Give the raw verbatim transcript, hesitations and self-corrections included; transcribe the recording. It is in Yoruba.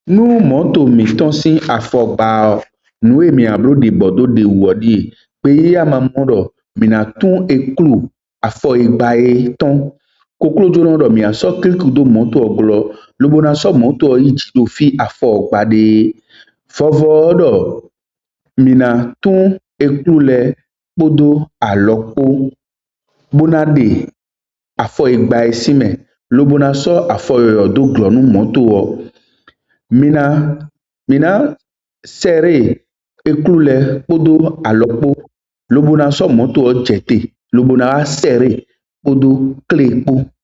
Nu moto mi tɔn si afɔgba nu ye mi ablo de bɔdo de wɔ di pe ye ama mɔdɔ mina tún eklu afɔ egba ye tɔn koklodzo nɔ dɔ mia sɔ kliku do moto gblɔ lobona sɔ moto yi dzi do fi afɔ gba de fɔvɔ dɔ mina tún eklu lɛ kpodo alɔkpo bona de afɔ egba ye si mɛ lobona sɔ afɔ yɔyɔ do gblɔ nu moto wɔ. Mina mina sɛre eklu lɛ kpodo alɔkpo lobona sɔ moto jɛte lobona a sɛre kpodo kle ekpo.